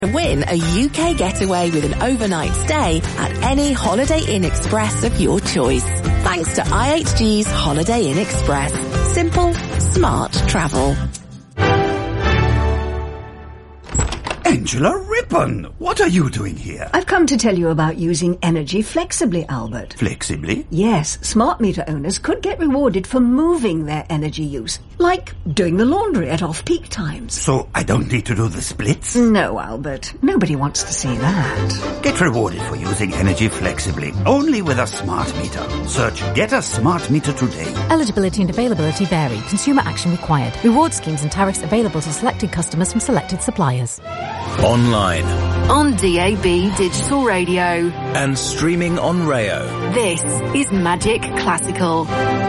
Win a UK getaway with an overnight stay at any Holiday Inn Express of your choice. Thanks to IHG's Holiday Inn Express. Simple, smart travel. Angela Rippon, what are you doing here? I've come to tell you about using energy flexibly, Albert. Flexibly? Yes, smart meter owners could get rewarded for moving their energy use, like doing the laundry at off-peak times. So I don't need to do the splits? No, Albert. Nobody wants to see that. Get rewarded for using energy flexibly, only with a smart meter. Search Get a Smart Meter today. Eligibility and availability vary. Consumer action required. Reward schemes and tariffs available to selected customers from selected suppliers. Online. On DAB Digital Radio. And streaming on Rayo. This is Magic Classical.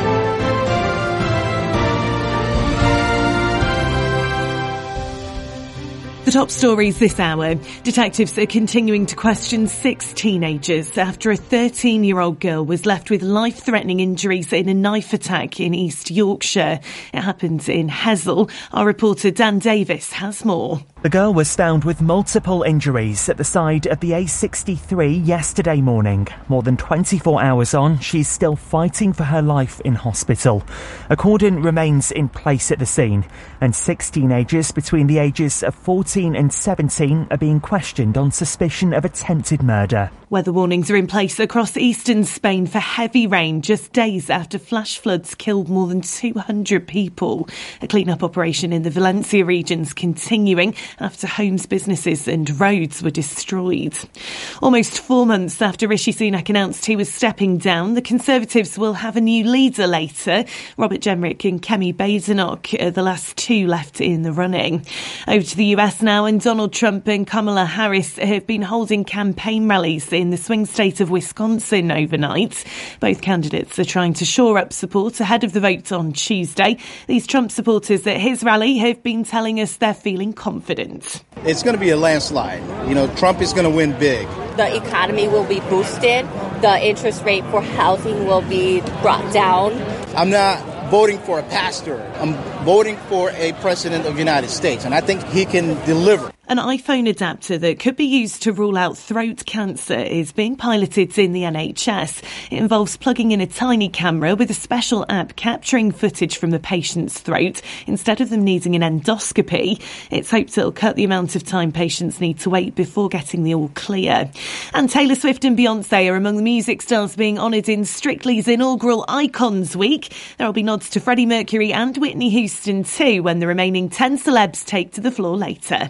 The top stories this hour. Detectives are continuing to question 6 teenagers after a 13-year-old girl was left with life-threatening injuries in a knife attack in East Yorkshire. It happened in Hesel. Our reporter Dan Davis has more. The girl was found with multiple injuries at the side of the A63 yesterday morning. More than 24 hours on, she's still fighting for her life in hospital. A cordon remains in place at the scene, and 6 teenagers between the ages of 14 and 17 are being questioned on suspicion of attempted murder. Weather warnings are in place across eastern Spain for heavy rain just days after flash floods killed more than 200 people. A clean-up operation in the Valencia region's continuing after homes, businesses and roads were destroyed. Almost 4 months after Rishi Sunak announced he was stepping down, the Conservatives will have a new leader later. Robert Jenrick and Kemi Badenoch are the last 2 left in the running. Over to the US now, and Donald Trump and Kamala Harris have been holding campaign rallies in the swing state of Wisconsin overnight. Both candidates are trying to shore up support ahead of the vote on Tuesday. These Trump supporters at his rally have been telling us they're feeling confident. It's going to be a landslide. You know, Trump is going to win big. The economy will be boosted. The interest rate for housing will be brought down. I'm not voting for a pastor. I'm voting for a president of the United States, and I think he can deliver. An iPhone adapter that could be used to rule out throat cancer is being piloted in the NHS. It involves plugging in a tiny camera with a special app capturing footage from the patient's throat instead of them needing an endoscopy. It's hoped it'll cut the amount of time patients need to wait before getting the all clear. And Taylor Swift and Beyoncé are among the music stars being honoured in Strictly's inaugural Icons Week. There will be nods to Freddie Mercury and Whitney Houston too when the remaining 10 celebs take to the floor later.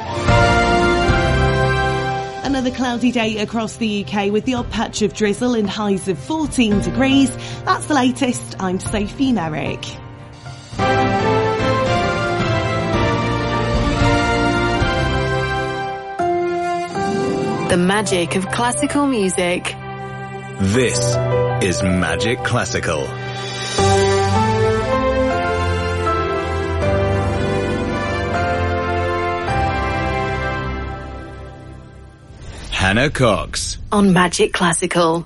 Another cloudy day across the UK with the odd patch of drizzle and highs of 14 degrees. That's the latest. I'm Sophie Merrick. The magic of classical music. This is Magic Classical. Hannah Cox on Magic Classical.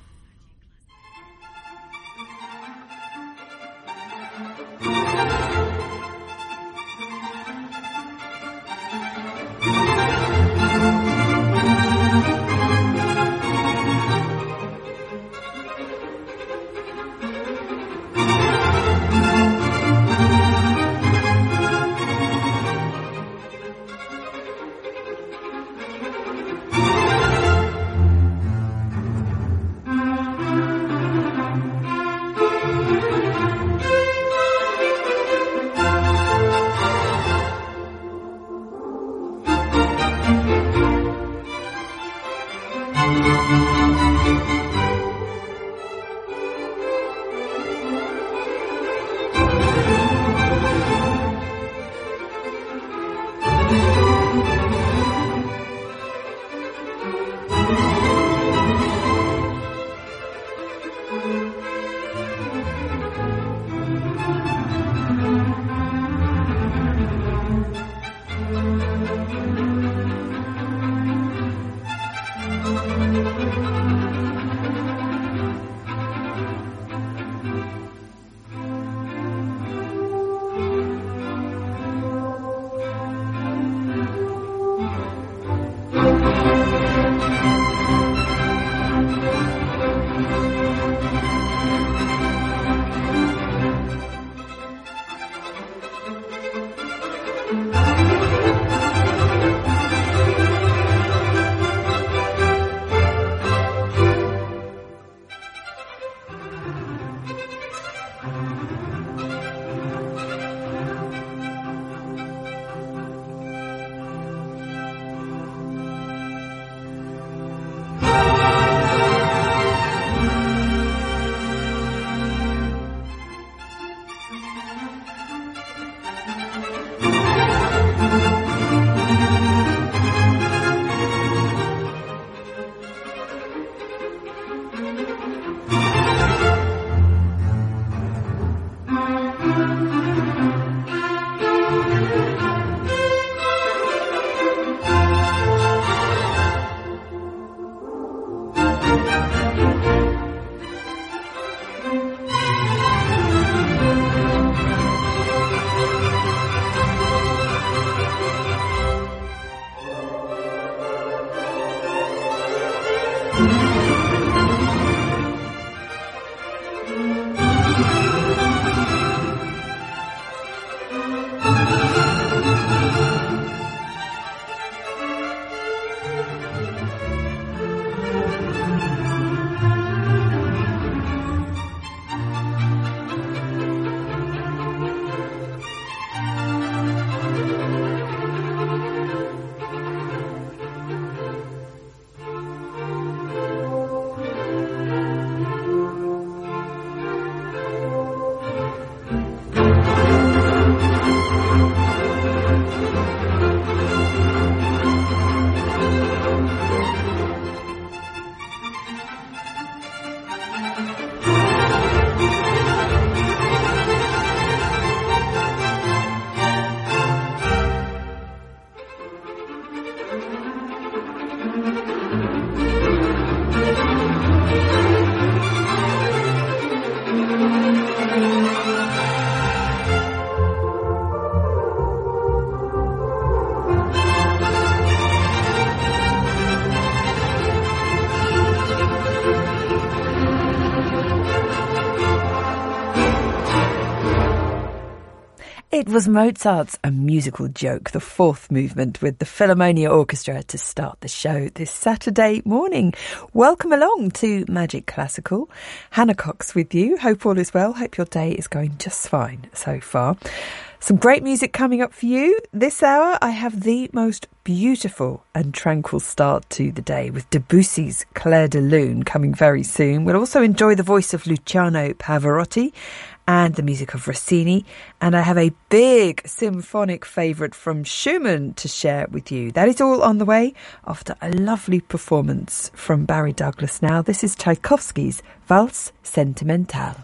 It was Mozart's A Musical Joke, the fourth movement with the Philharmonia Orchestra to start the show this Saturday morning. Welcome along to Magic Classical. Hannah Cox with you. Hope all is well. Hope your day is going just fine so far. Some great music coming up for you. This hour I have the most beautiful and tranquil start to the day with Debussy's Clair de Lune coming very soon. We'll also enjoy the voice of Luciano Pavarotti and the music of Rossini. And I have a big symphonic favourite from Schumann to share with you. That is all on the way after a lovely performance from Barry Douglas now. This is Tchaikovsky's Valse Sentimentale.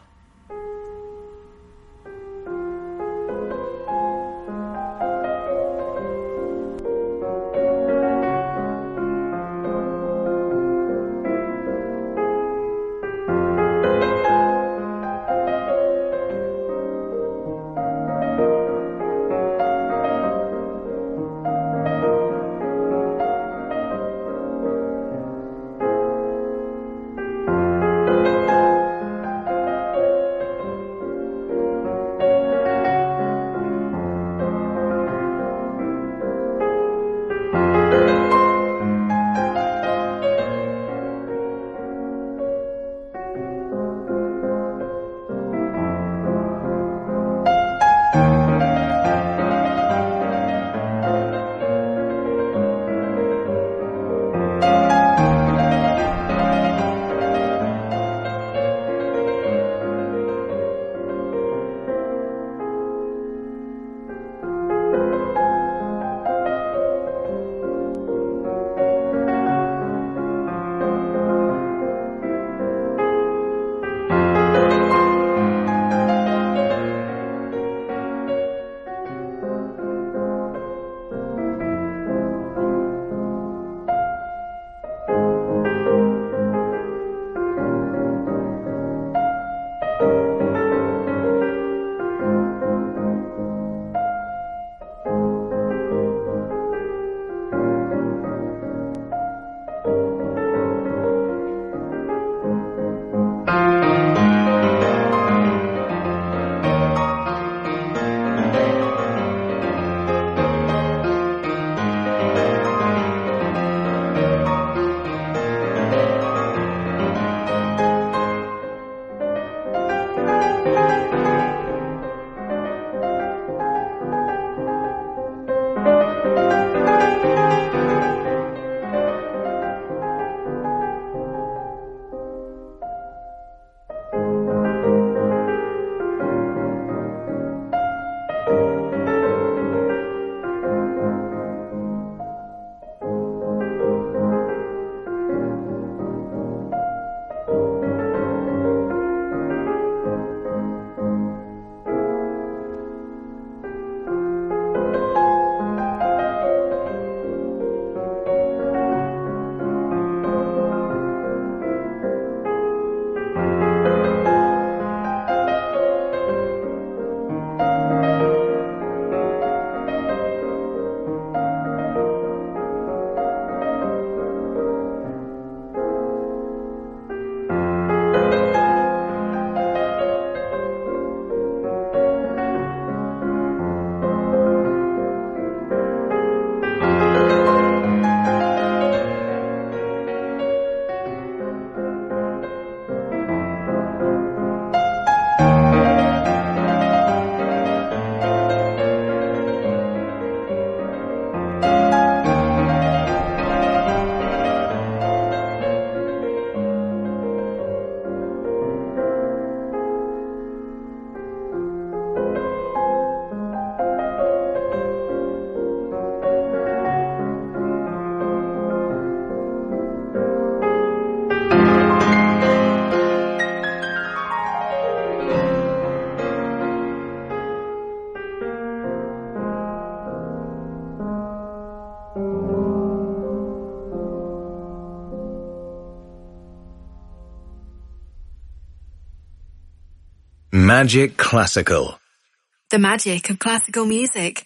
Magic Classical. The magic of classical music.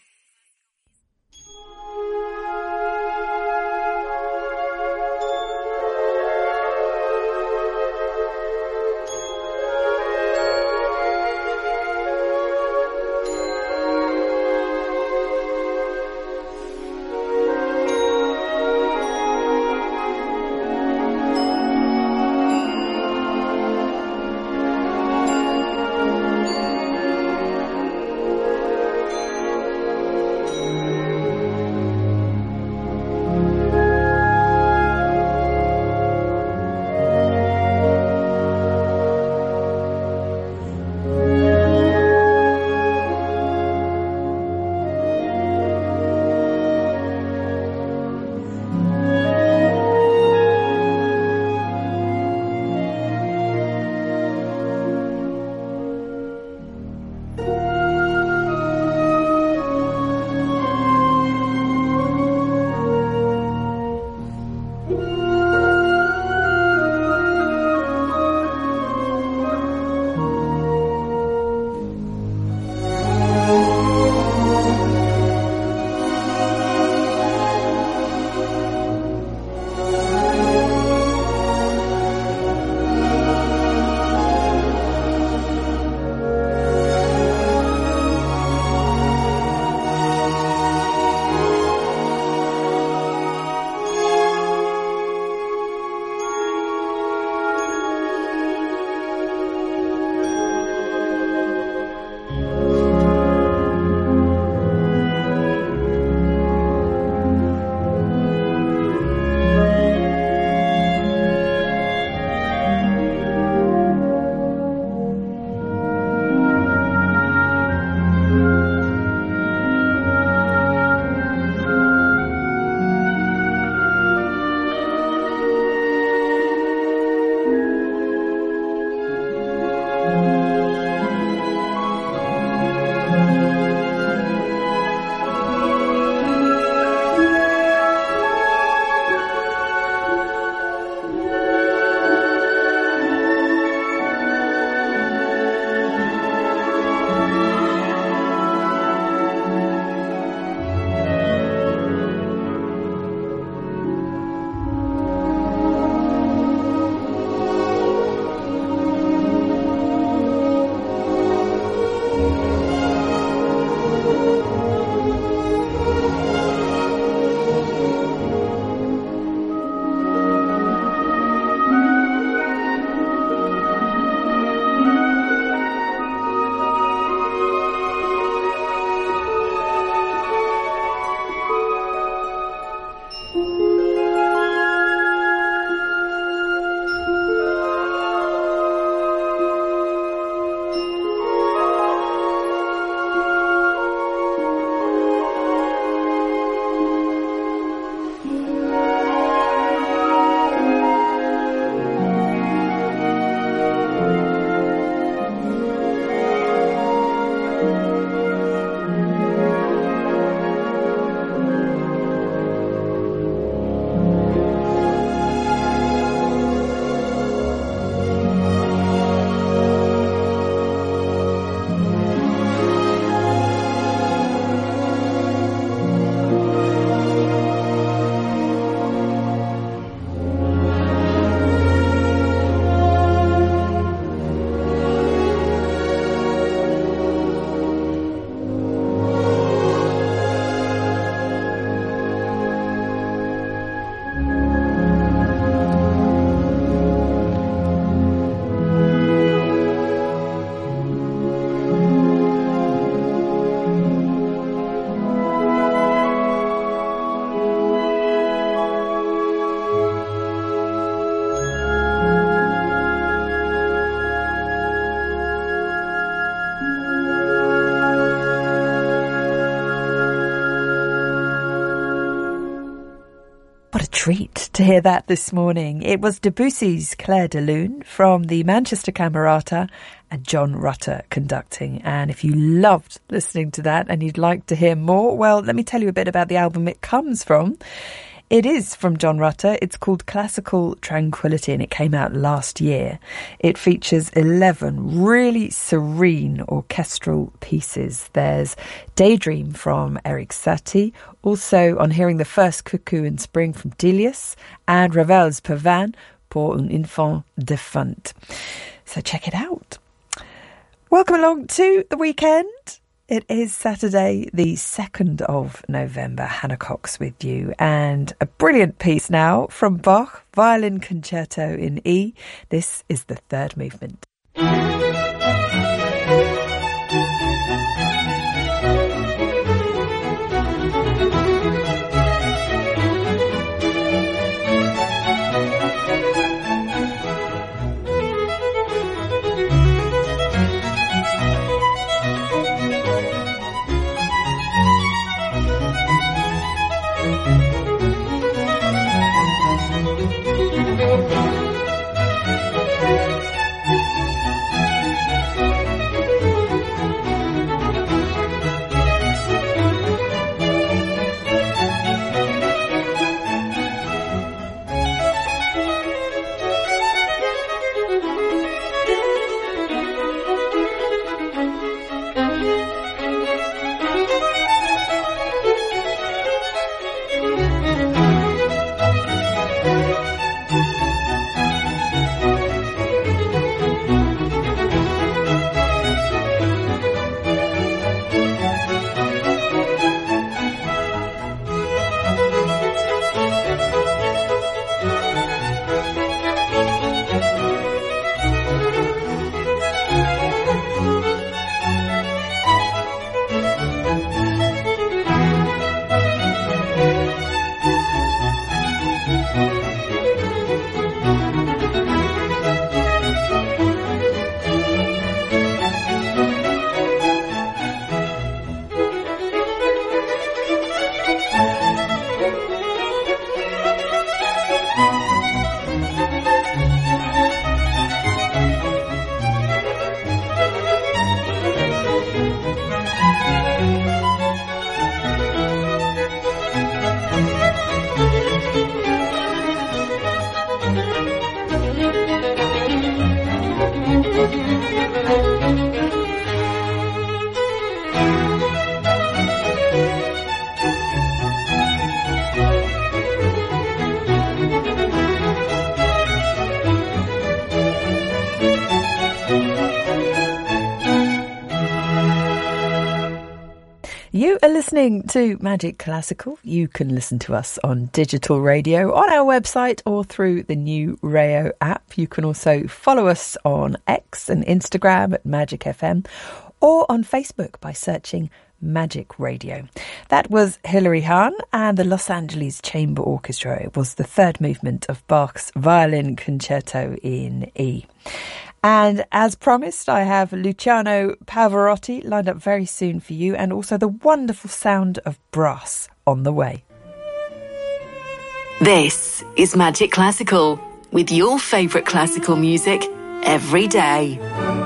What a treat to hear that this morning. It was Debussy's Clair de Lune from the Manchester Camerata and John Rutter conducting. And if you loved listening to that and you'd like to hear more, well, let me tell you a bit about the album it comes from. It is from John Rutter. It's called Classical Tranquility and it came out last year. It features 11 really serene orchestral pieces. There's Daydream from Erik Satie, also On Hearing the First Cuckoo in Spring from Delius, and Ravel's Pavane pour un enfant défunt. So check it out. Welcome along to the weekend. It is Saturday, the 2nd of November. Hannah Cox with you. And a brilliant piece now from Bach, Violin Concerto in E. This is the third movement. You are listening to Magic Classical. You can listen to us on digital radio, on our website or through the new Rayo app. You can also follow us on X and Instagram at Magic FM or on Facebook by searching Magic Radio. That was Hilary Hahn and the Los Angeles Chamber Orchestra. It was the third movement of Bach's Violin Concerto in E. And as promised, I have Luciano Pavarotti lined up very soon for you, and also the wonderful sound of brass on the way. This is Magic Classical, with your favourite classical music every day.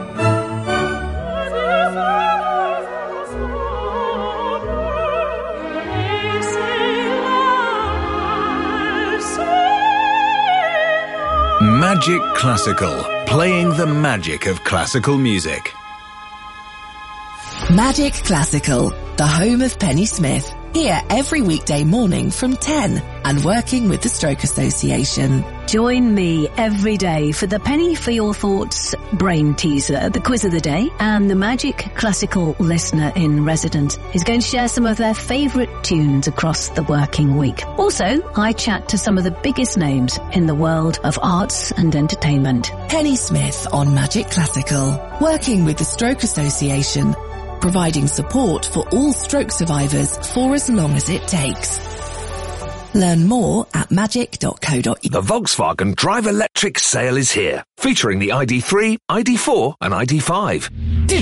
Magic Classical, playing the magic of classical music. Magic Classical, the home of Penny Smith. Here every weekday morning from 10 and working with the Stroke Association. Join me every day for the Penny for Your Thoughts Brain Teaser, the quiz of the day, and the Magic Classical Listener in Residence is going to share some of their favourite tunes across the working week. Also, I chat to some of the biggest names in the world of arts and entertainment. Penny Smith on Magic Classical, working with the Stroke Association, providing support for all stroke survivors for as long as it takes. Learn more at magic.co.uk. The Volkswagen Drive Electric sale is here, featuring the ID3, ID4 and ID5.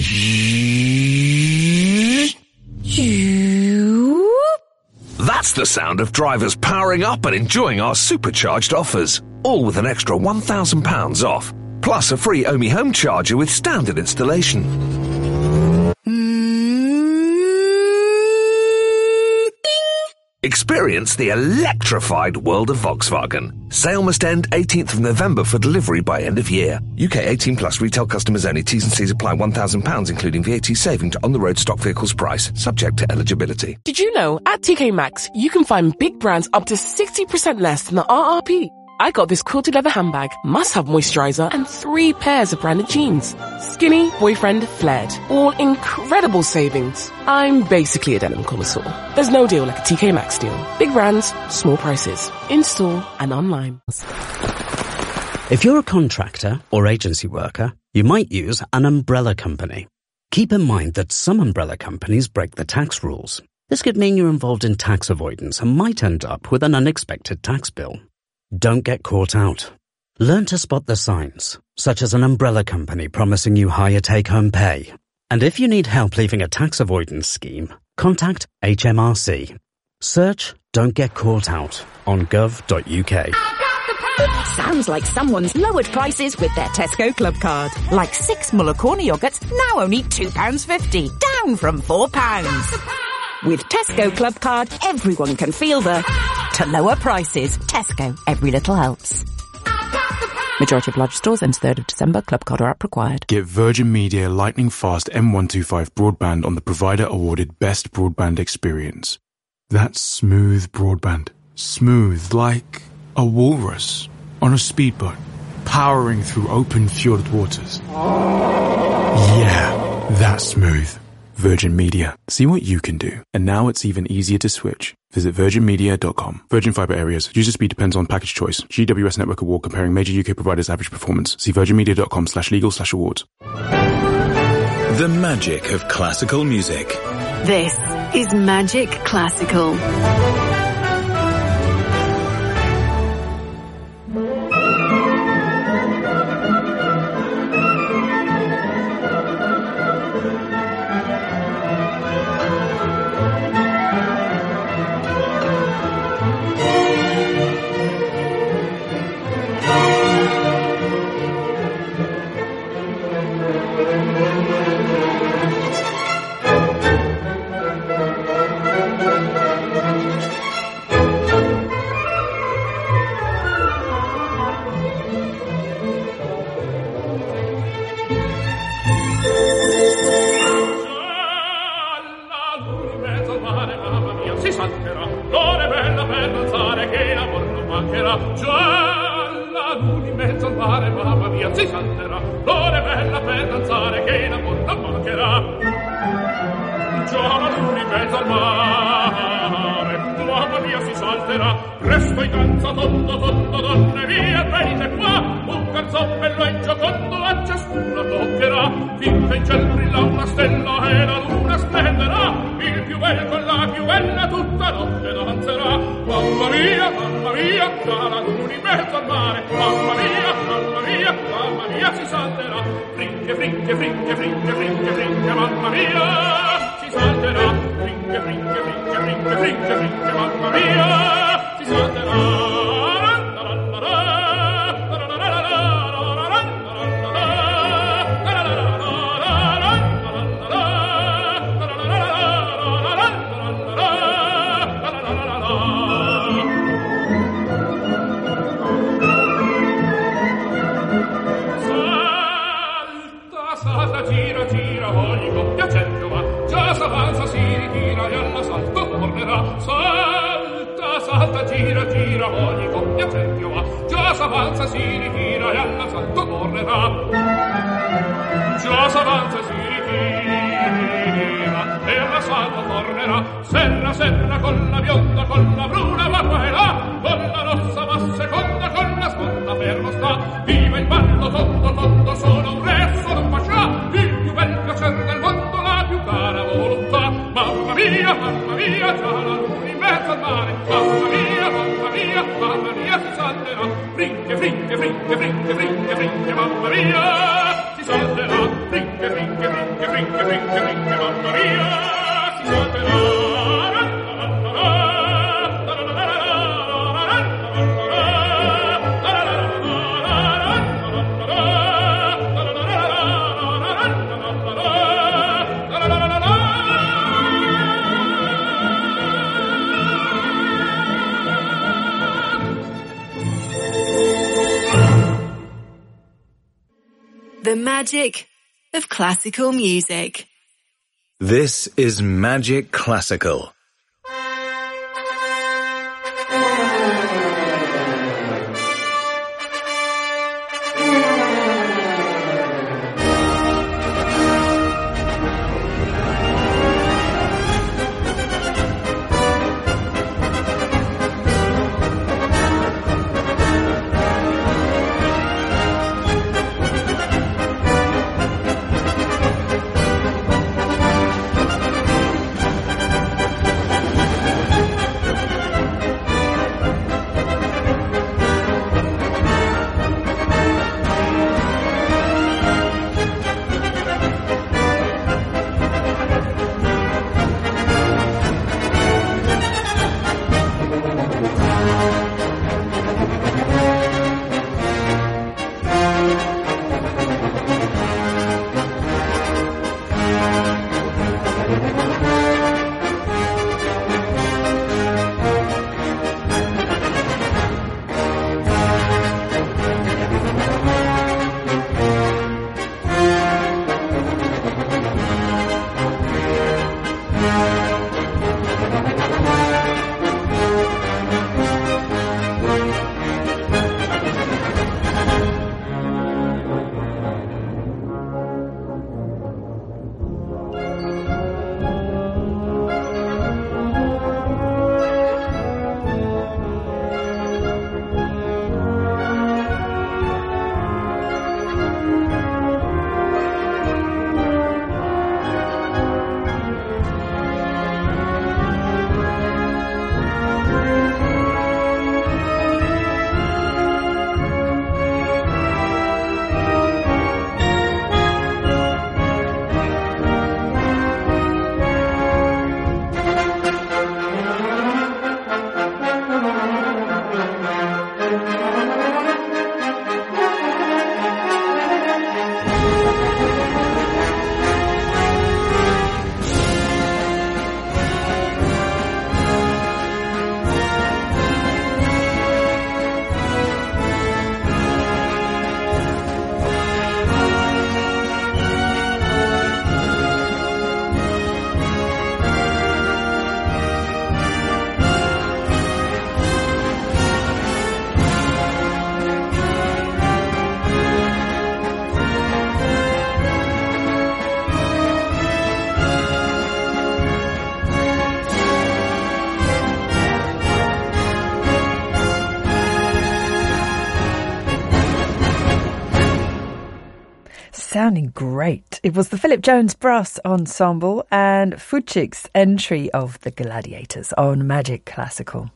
That's the sound of drivers powering up and enjoying our supercharged offers, all with an extra £1,000 off, plus a free Omi home charger with standard installation. Experience Experience the electrified world of Volkswagen. Sale must end 18th of November for delivery by end of year. UK 18 plus retail customers only. T's and C's apply. £1,000 including VAT saving to on-the-road stock vehicles price. Subject to eligibility. Did you know at TK Maxx you can find big brands up to 60% less than the RRP? I got this quilted leather handbag, must-have moisturiser and 3 pairs of branded jeans. Skinny, boyfriend, flared. All incredible savings. I'm basically a denim connoisseur. There's no deal like a TK Maxx deal. Big brands, small prices. In-store and online. If you're a contractor or agency worker, you might use an umbrella company. Keep in mind that some umbrella companies break the tax rules. This could mean you're involved in tax avoidance and might end up with an unexpected tax bill. Don't get caught out. Learn to spot the signs, such as an umbrella company promising you higher take-home pay. And if you need help leaving a tax avoidance scheme, contact HMRC. Search Don't Get Caught Out on gov.uk. Sounds like someone's lowered prices with their Tesco Club card. Like 6 Muller Corner yogurts, now only £2.50, down from £4. With Tesco Club card, everyone can feel the to lower prices. Tesco, every little helps. Majority of large stores ends 3rd of December. Club card or app required. Get Virgin Media lightning fast M125 broadband on the provider awarded best broadband experience. That's smooth broadband. Smooth like a walrus on a speedboat, powering through open fjord waters. Yeah, that's smooth. Virgin Media. See what you can do. And now it's even easier to switch. Visit virginmedia.com. Virgin Fibre areas. User speed depends on package choice. GWS Network Award comparing major UK providers' average performance. See virginmedia.com/legal/awards. The magic of classical music. This is Magic Classical. The magic of classical music. This is Magic Classical. Sounding great. It was the Philip Jones Brass Ensemble and Fuchsic's entry of The Gladiators on Magic Classical.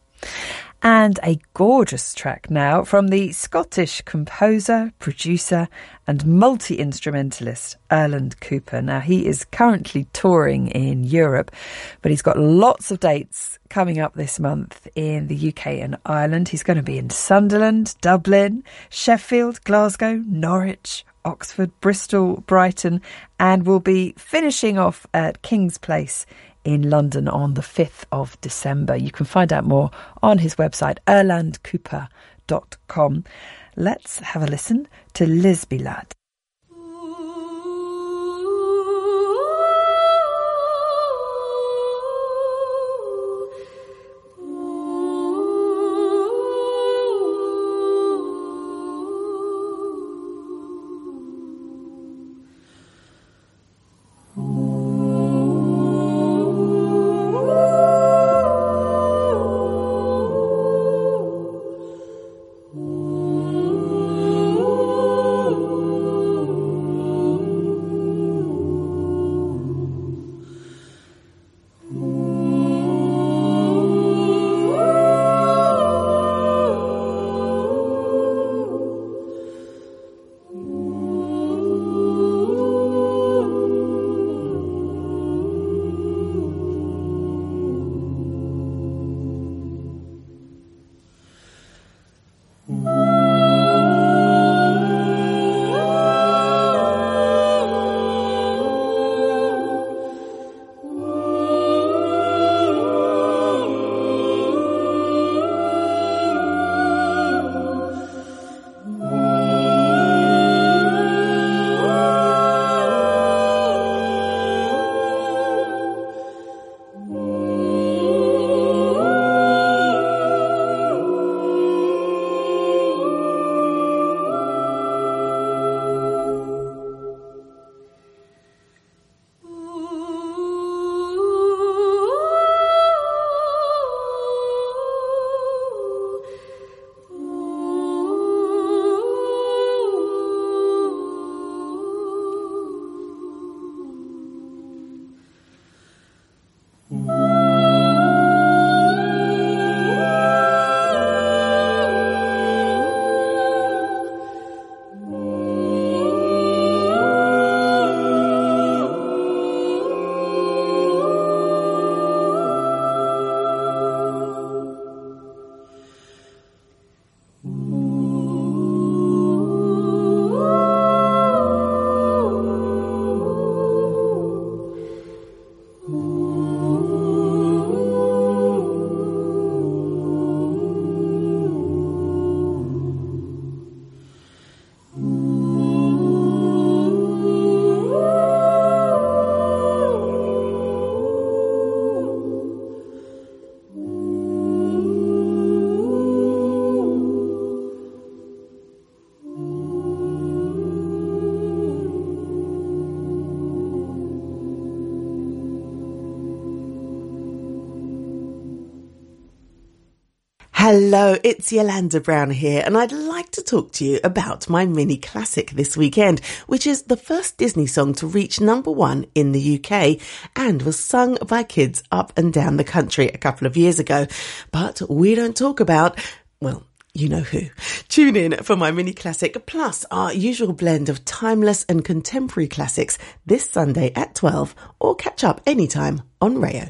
And a gorgeous track now from the Scottish composer, producer and multi-instrumentalist Erland Cooper. Now, he is currently touring in Europe, but he's got lots of dates coming up this month in the UK and Ireland. He's going to be in Sunderland, Dublin, Sheffield, Glasgow, Norwich, Oxford, Bristol, Brighton, and will be finishing off at King's Place in London on the 5th of December. You can find out more on his website, erlandcooper.com. Let's have a listen to Lisby Lad. Ooh. Hello, it's Yolanda Brown here, and I'd like to talk to you about my mini classic this weekend, which is the first Disney song to reach #1 in the UK and was sung by kids up and down the country a couple of years ago. But we don't talk about, well, you know who. Tune in for my mini classic, plus our usual blend of timeless and contemporary classics this Sunday at 12, or catch up anytime on Rayo.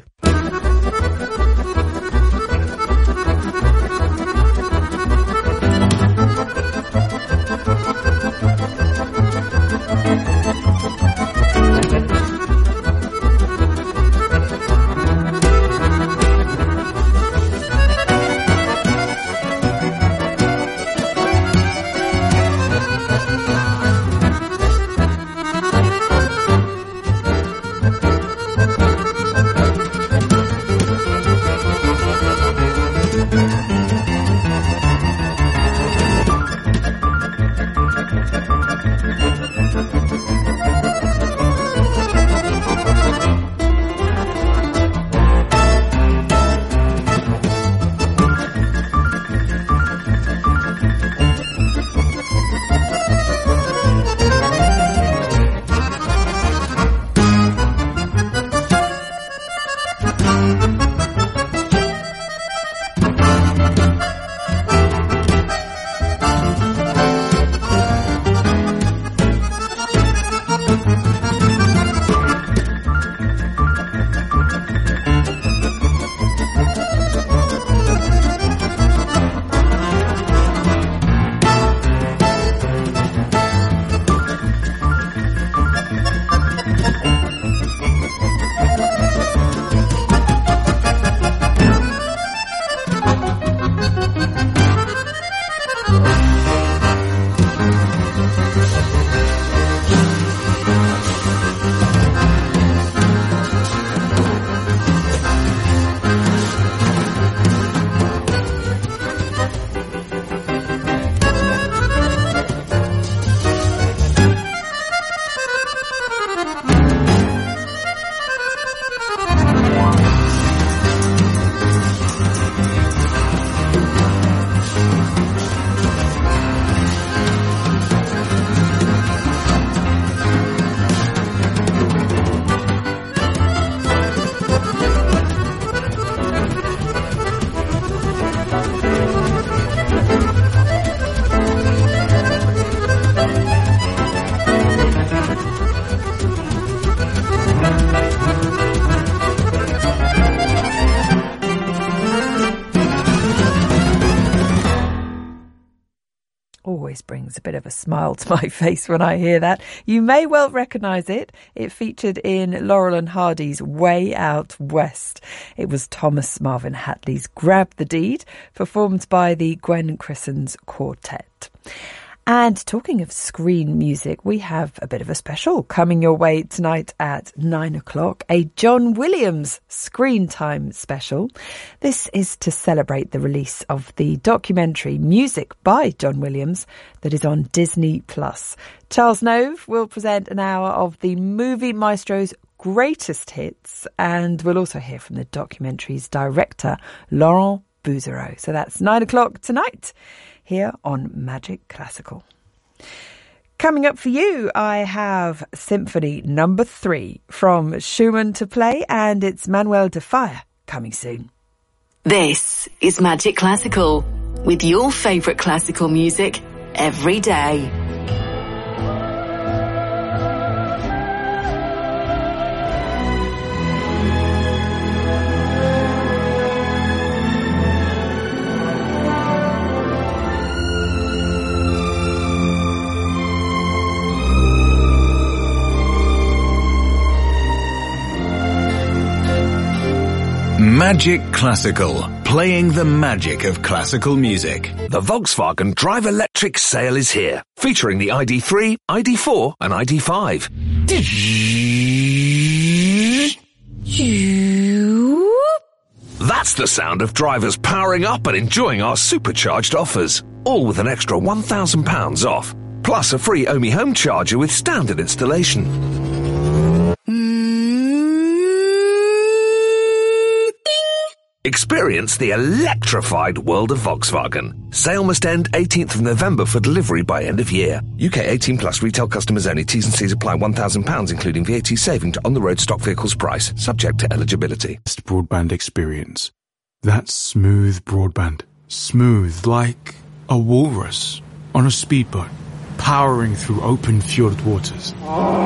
Brings a bit of a smile to my face when I hear that. You may well recognise it. It featured in Laurel and Hardy's Way Out West. It was Thomas Marvin Hatley's Grab the Deed, performed by the Gwen Crissons Quartet. And talking of screen music, we have a bit of a special coming your way tonight at 9 o'clock, a John Williams screen time special. This is to celebrate the release of the documentary Music by John Williams that is on Disney+. Charles Nove will present an hour of the movie maestro's greatest hits, and we'll also hear from the documentary's director, Laurent Bouzereau. So that's 9 o'clock tonight, here on Magic Classical. Coming up for you, I have Symphony No. 3 from Schumann to play, and it's Manuel de Falla coming soon. This is Magic Classical, with your favourite classical music every day. Magic Classical, playing the magic of classical music. The Volkswagen Drive Electric sale is here, featuring the ID3, ID4 and ID5. That's the sound of drivers powering up and enjoying our supercharged offers, all with an extra £1,000 off, plus a free Omi home charger with standard installation. Experience Experience the electrified world of Volkswagen. Sale must end 18th of November for delivery by end of year. UK 18 plus retail customers only. T's and C's apply. £1,000 including VAT saving to on-the-road stock vehicles price. Subject to eligibility. Best broadband experience. That's smooth broadband. Smooth like a walrus on a speedboat, powering through open fjord waters.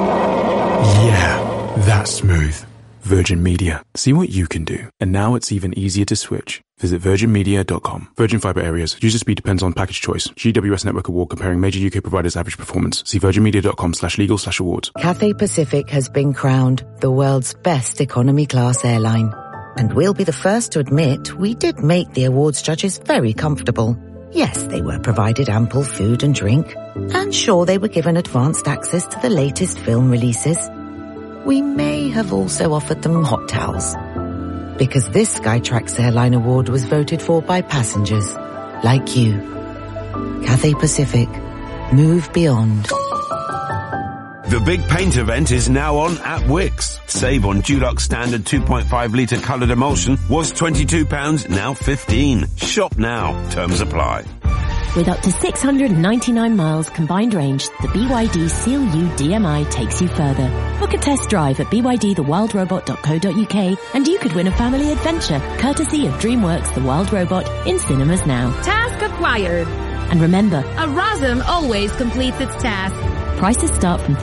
Yeah, that's smooth. Virgin Media. See what you can do. And now it's even easier to switch. Visit virginmedia.com. Virgin Fibre Areas. User speed depends on package choice. GWS Network Award comparing major UK providers' average performance. See virginmedia.com/legal/awards. Cathay Pacific has been crowned the world's best economy class airline. And we'll be the first to admit we did make the awards judges very comfortable. Yes, they were provided ample food and drink. And sure, they were given advanced access to the latest film releases. We may have also offered them hot towels. Because this Skytrax Airline Award was voted for by passengers like you. Cathay Pacific. Move beyond. The big paint event is now on at Wickes. Save on Dulux standard 2.5 litre coloured emulsion was £22, now £15. Shop now. Terms apply. With up to 699 miles combined range, the BYD Seal U DMI takes you further. Book a test drive at bydthewildrobot.co.uk and you could win a family adventure, courtesy of DreamWorks The Wild Robot in cinemas now. Task acquired. And remember, a ROSM always completes its task. Prices start from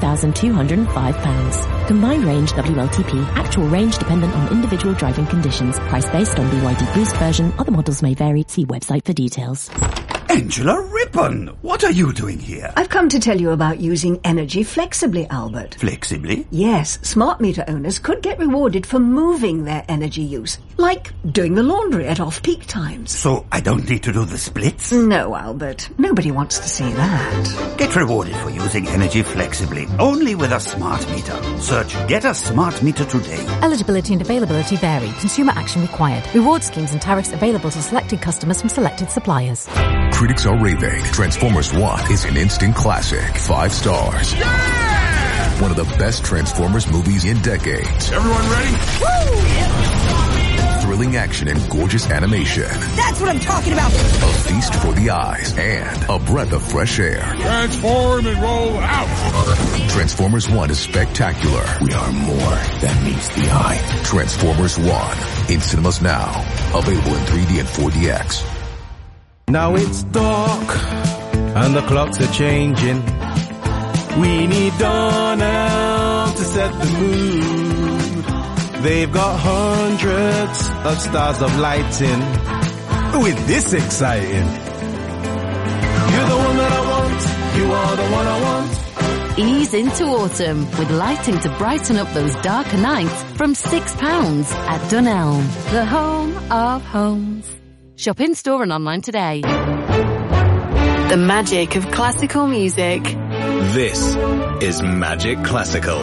£33,205. Combined range WLTP. Actual range dependent on individual driving conditions. Price based on BYD Boost version. Other models may vary. See website for details. Angela Rippon, what are you doing here? I've come to tell you about using energy flexibly, Albert. Flexibly? Yes, smart meter owners could get rewarded for moving their energy use, like doing the laundry at off-peak times. So I don't need to do the splits? No, Albert. Nobody wants to see that. Get rewarded for using energy flexibly, only with a smart meter. Search Get a Smart Meter today. Eligibility and availability vary. Consumer action required. Reward schemes and tariffs available to selected customers from selected suppliers. Critics are raving. Transformers 1 is an instant classic. 5 stars. Yeah! One of the best Transformers movies in decades. Everyone ready? Woo! Thrilling action and gorgeous animation. That's what I'm talking about. A feast for the eyes and a breath of fresh air. Transform and roll out. Transformers 1 is spectacular. We are more than meets the eye. Transformers 1 in cinemas now. Available in 3D and 4DX. Now it's dark and the clocks are changing. We need Donald to set the mood. They've got hundreds of stars of lighting. With this exciting. You're the one that I want. You are the one I want. Ease into autumn with lighting to brighten up those darker nights from £6 at Dunelm, the home of homes. Shop in store and online today. The magic of classical music. This is Magic Classical.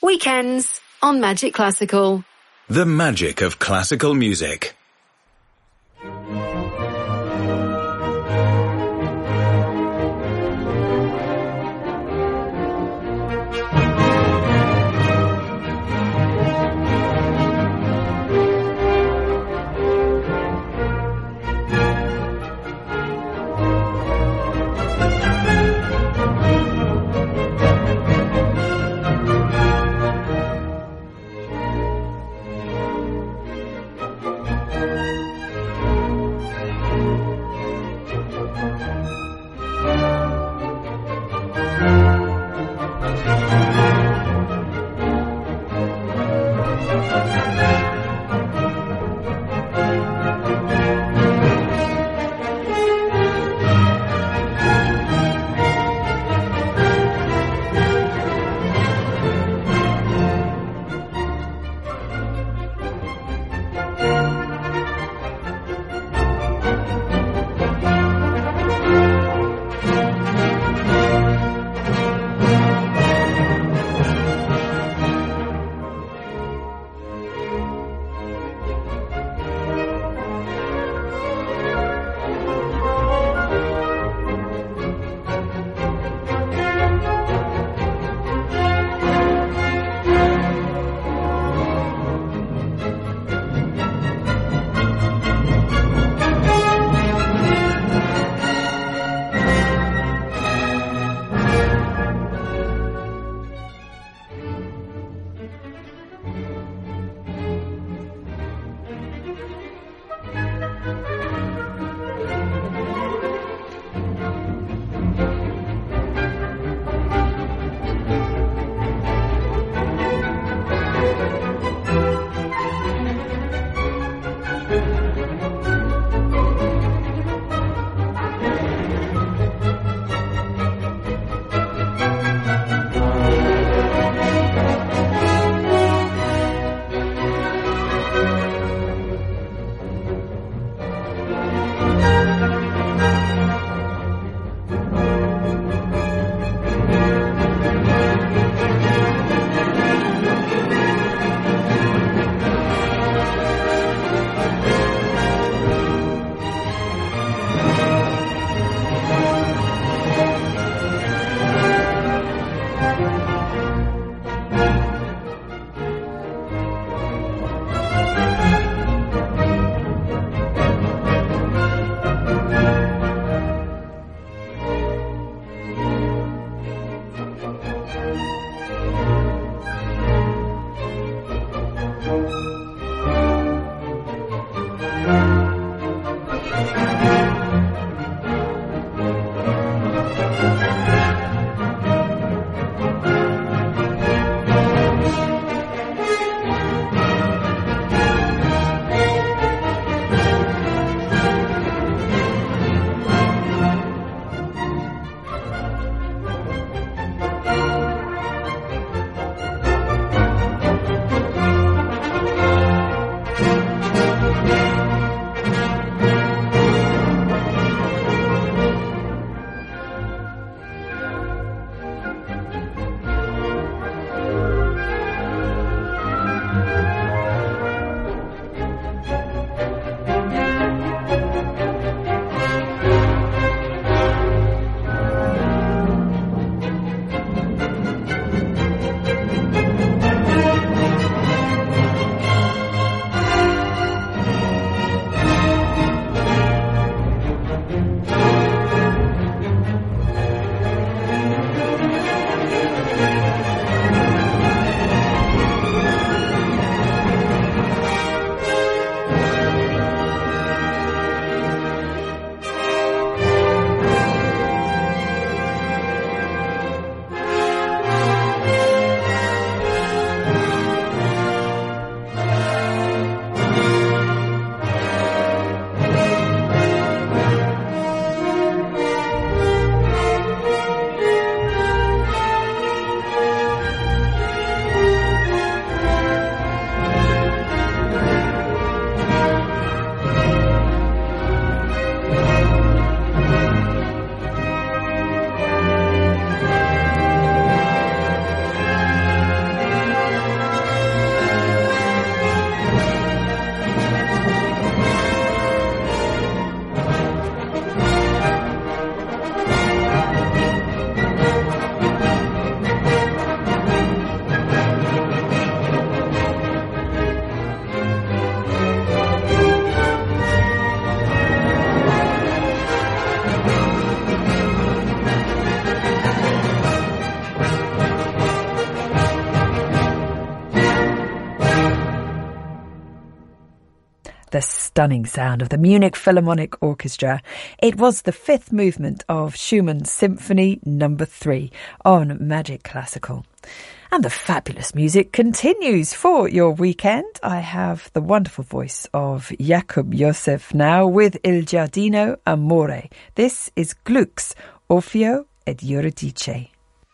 Weekends on Magic Classical. The magic of classical music. the stunning sound of the Munich Philharmonic Orchestra. It was the fifth movement of Schumann's Symphony No. 3 on Magic Classical. And the fabulous music continues for your weekend. I have the wonderful voice of Jakub Josef now with Il Giardino Amore. This is Gluck's Orfeo ed Euridice.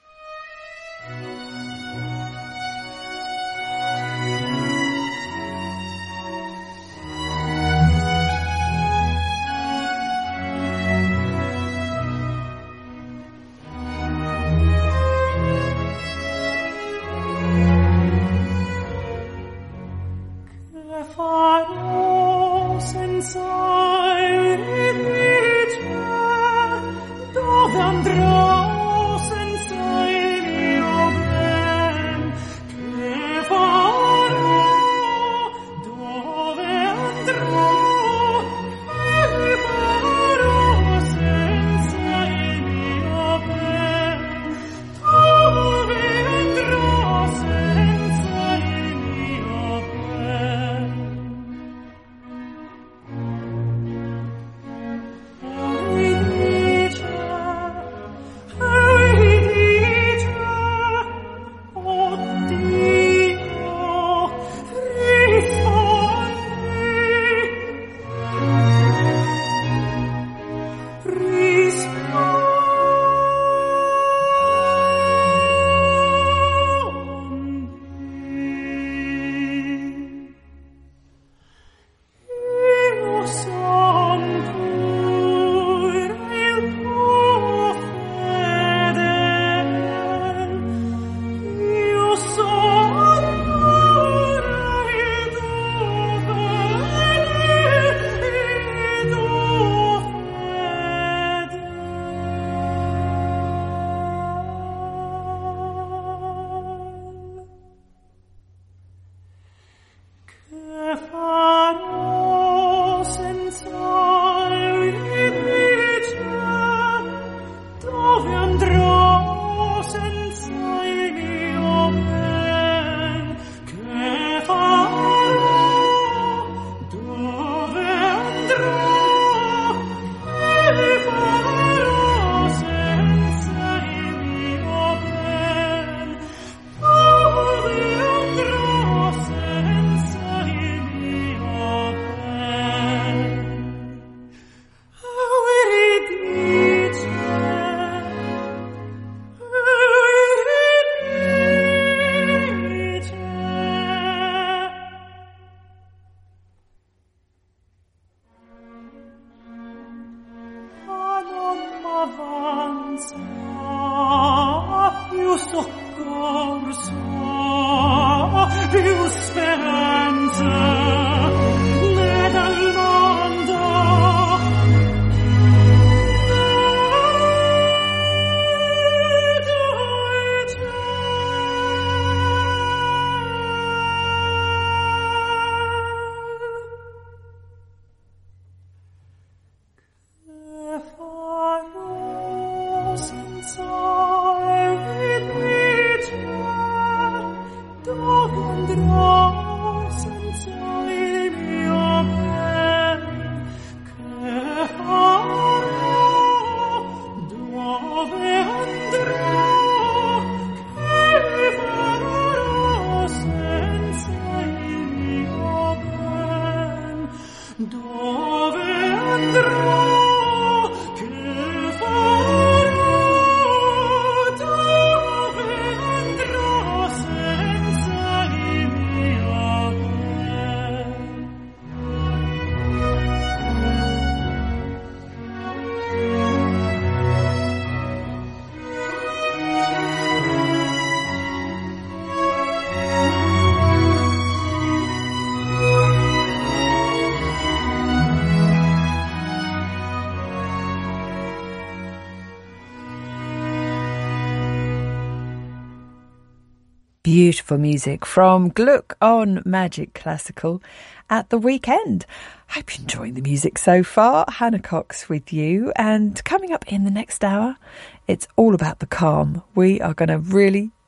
Beautiful music from Gluck on Magic Classical at the weekend. Hope you're enjoying the music so far. Hannah Cox with you, and coming up in the next hour, it's all about the calm. We are going to really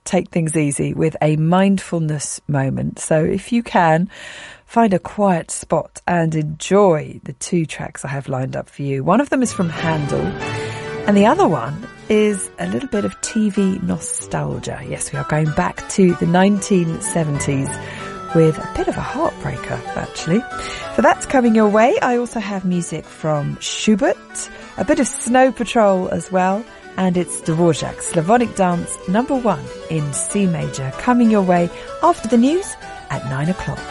take things easy with a mindfulness moment. So if you can, find a quiet spot and enjoy the 2 tracks I have lined up for you. One of them is from Handel, and the other one is a little bit of TV nostalgia. Yes, we are going back to the 1970s with a bit of a heartbreaker, actually. So that's coming your way. I also have music from Schubert, a bit of Snow Patrol as well, and it's Dvorak, Slavonic Dance #1 in C major, coming your way after the news at 9 o'clock.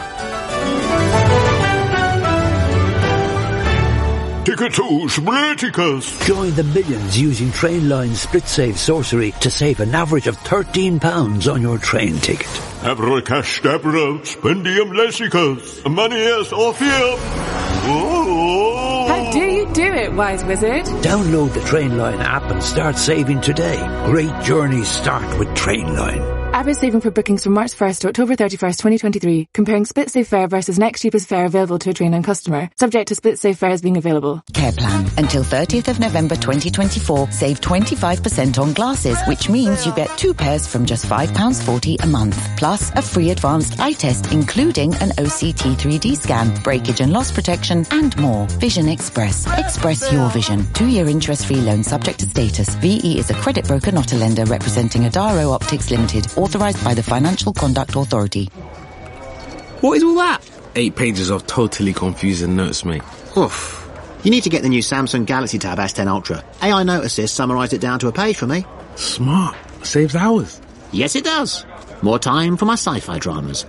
Ticket to Spliticus. Join the millions using Trainline SplitSave Sorcery to save an average of £13 on your train ticket. Abracadabra, spendium lessicus, manias orpheum. How do you do it, wise wizard? Download the Trainline app and start saving today. Great journeys start with Trainline. App is saving for bookings from March 1st to October 31st, 2023. Comparing SplitSave fare versus next cheapest fare available to a Trainline customer. Subject to SplitSave fares being available. Care plan. Until 30th of November 2024, save 25% on glasses, which means you get 2 pairs from just £5.40 a month. Plus a free advanced eye test, including an OCT 3D scan, breakage and loss protection, and more. Vision Express. Express your vision. 2-year interest-free loan subject to status. VE is a credit broker, not a lender, representing Adaro Optics Limited. Authorised by the Financial Conduct Authority. What is all that? 8 pages of totally confusing notes, mate. Oof. You need to get the new Samsung Galaxy Tab S10 Ultra. AI Note Assist summarised it down to a page for me. Smart. Saves hours. Yes, it does. More time for my sci-fi dramas.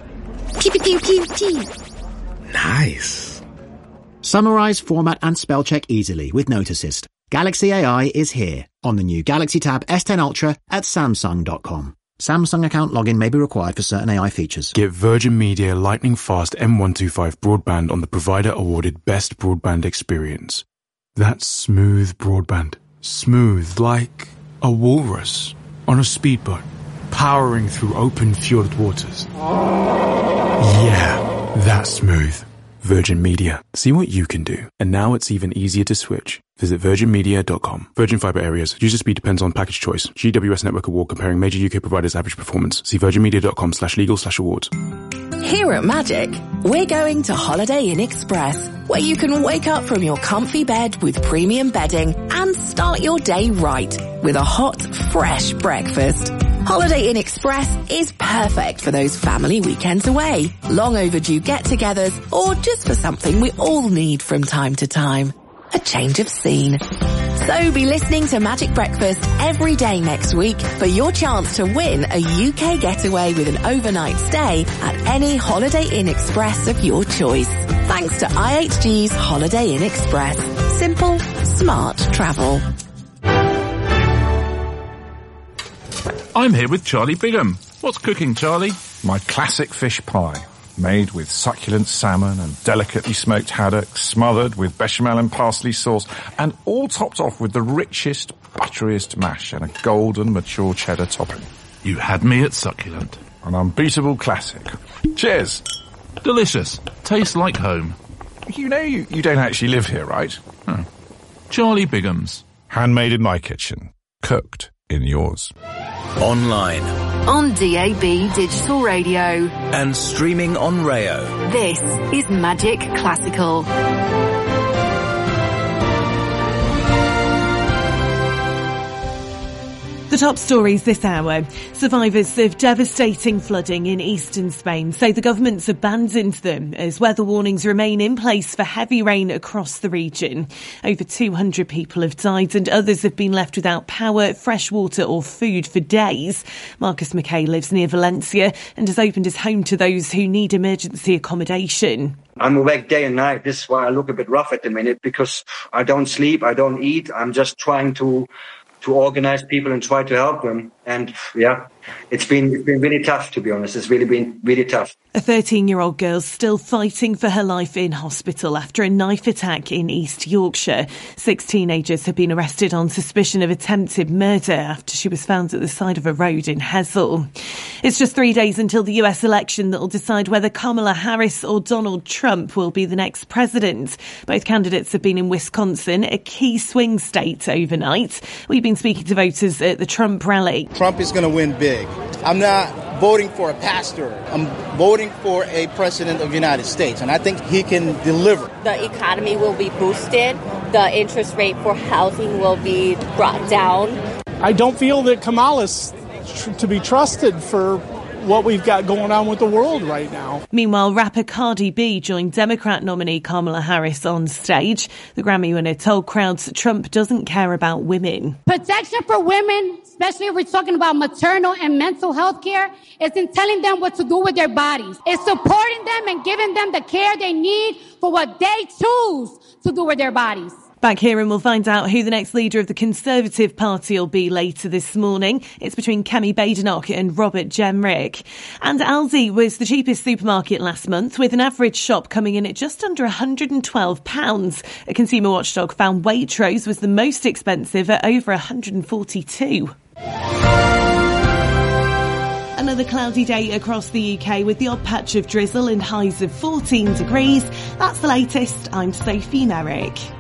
Nice. Summarise, format and spell check easily with Note Assist. Galaxy AI is here on the new Galaxy Tab S10 Ultra at Samsung.com. Samsung account login may be required for certain AI features. Get Virgin Media lightning fast M125 broadband on the provider awarded best broadband experience. That's smooth broadband. Smooth like a walrus on a speedboat, powering through open fjord waters. Yeah, that's smooth. Virgin Media. See what you can do. And now it's even easier to switch. Visit virginmedia.com. Virgin Fibre areas. User speed depends on package choice. GWS Network Award comparing major UK providers' average performance. See virginmedia.com/legal/awards. Here at Magic, we're going to Holiday Inn Express, where you can wake up from your comfy bed with premium bedding and start your day right with a hot, fresh breakfast. Holiday Inn Express is perfect for those family weekends away, long overdue get-togethers, or just for something we all need from time to time. A change of scene. So be listening to Magic Breakfast every day next week for your chance to win a UK getaway with an overnight stay at any Holiday Inn Express of your choice. Thanks to IHG's Holiday Inn Express. Simple, smart travel. I'm here with Charlie Bigham. What's cooking, Charlie? My classic fish pie, made with succulent salmon and delicately smoked haddock, smothered with bechamel and parsley sauce, and all topped off with the richest, butteriest mash and a golden, mature cheddar topping. You had me at succulent. An unbeatable classic. Cheers. Delicious. Tastes like home. You know you don't actually live here, right? Charlie Bigham's. Handmade in my kitchen. Cooked in yours. Online. On DAB Digital Radio. And streaming on Rayo. This is Magic Classical. The top stories this hour. Survivors of devastating flooding in eastern Spain say the government's abandoned them as weather warnings remain in place for heavy rain across the region. Over 200 people have died and others have been left without power, fresh water or food for days. Marcus McKay lives near Valencia and has opened his home to those who need emergency accommodation. I'm awake day and night. This is why I look a bit rough at the minute, because I don't sleep, I don't eat. I'm just trying to organize people and try to help them. And yeah, it's been really tough, to be honest. It's really been really tough. A 13-year-old girl's still fighting for her life in hospital after a knife attack in East Yorkshire. 6 teenagers have been arrested on suspicion of attempted murder after she was found at the side of a road in Hessel. It's just 3 days until the US election that will decide whether Kamala Harris or Donald Trump will be the next president. Both candidates have been in Wisconsin, a key swing state, overnight. We've been speaking to voters at the Trump rally. Trump is going to win big. I'm not voting for a pastor. I'm voting for a president of the United States, and I think he can deliver. The economy will be boosted. The interest rate for housing will be brought down. I don't feel that Kamala's to be trusted for what we've got going on with the world right now. Meanwhile, rapper Cardi B joined Democrat nominee Kamala Harris on stage. The Grammy winner told crowds Trump doesn't care about women. Protection for women, especially if we're talking about maternal and mental health care, isn't telling them what to do with their bodies. It's supporting them and giving them the care they need for what they choose to do with their bodies. Back here and we'll find out who the next leader of the Conservative Party will be later this morning. It's between Kemi Badenoch and Robert Jenrick. And Aldi was the cheapest supermarket last month, with an average shop coming in at just under £112. A consumer watchdog found Waitrose was the most expensive at over £142. Another cloudy day across the UK with the odd patch of drizzle and highs of 14 degrees. That's the latest. I'm Sophie Merrick.